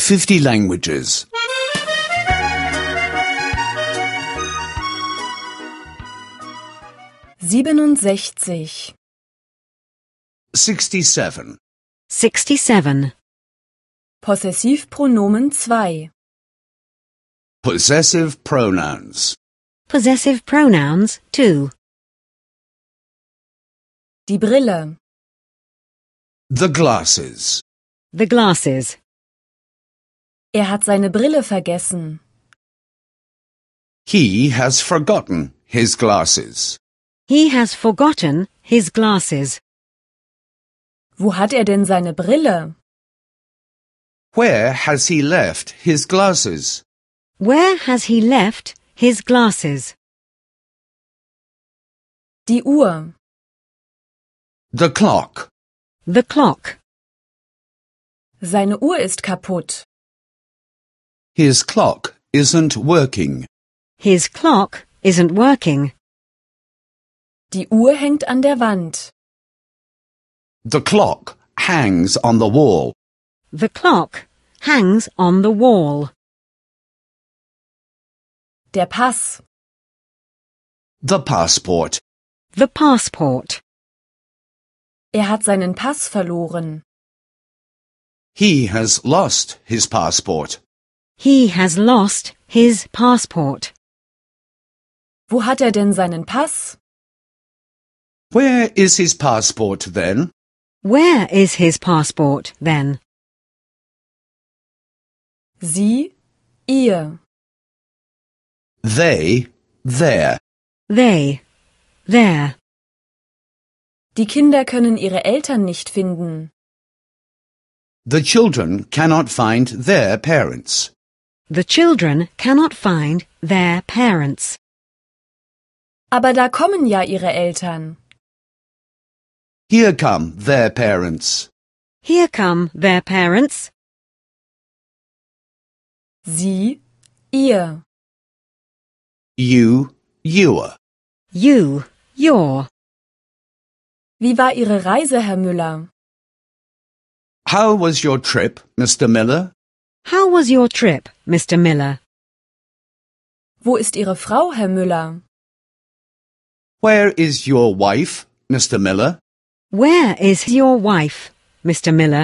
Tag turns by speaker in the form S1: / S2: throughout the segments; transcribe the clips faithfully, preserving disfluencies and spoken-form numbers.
S1: fifty languages.
S2: siebenundsechzig.
S1: sixty-seven.
S3: sixty-seven.
S2: Possessivpronomen zwei.
S1: Possessive pronouns.
S3: Possessive pronouns two.
S2: Die Brille.
S1: The glasses.
S3: The glasses.
S2: Er hat seine Brille vergessen.
S1: He has forgotten his glasses.
S3: He has forgotten his glasses.
S2: Wo hat er denn seine Brille?
S1: Where has he left his glasses?
S3: Where has he left his glasses?
S2: Die Uhr.
S1: The clock.
S3: The clock.
S2: Seine Uhr ist kaputt.
S1: His clock isn't working.
S3: His clock isn't working.
S2: Die Uhr hängt an der Wand.
S1: The clock hangs on the wall.
S3: The clock hangs on the wall.
S2: Der Pass.
S1: The passport.
S3: The passport.
S2: Er hat seinen Pass verloren.
S1: He has lost his passport.
S3: He has lost his passport.
S2: Wo hat er denn seinen Pass?
S1: Where is his passport then?
S3: Where is his passport then?
S2: Sie, ihr.
S1: They, there.
S3: They, there.
S2: Die Kinder können ihre Eltern nicht finden.
S1: The children cannot find their parents.
S3: The children cannot find their parents.
S2: Aber da kommen ja ihre Eltern.
S1: Here come their parents.
S3: Here come their parents.
S2: Sie, ihr.
S1: You, your.
S3: You, your.
S2: Wie war Ihre Reise, Herr Müller?
S1: How was your trip, Mister Miller?
S3: How was your trip, Mister Miller?
S2: Wo ist Ihre Frau, Herr Müller?
S1: Where is your wife, Mister Miller?
S3: Where is your wife, Mister Miller?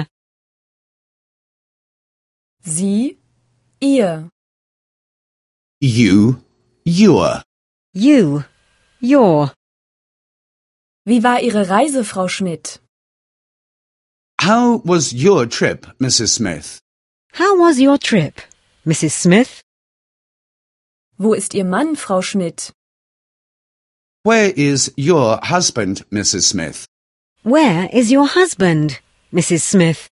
S2: Sie, ihr.
S1: You, your.
S3: You, your.
S2: Wie war Ihre Reise, Frau Schmidt?
S1: How was your trip, Missus Smith?
S3: How was your trip, Missus Smith?
S2: Wo ist Ihr Mann, Frau Schmidt?
S1: Where is your husband, Missus Smith?
S3: Where is your husband, Missus Smith?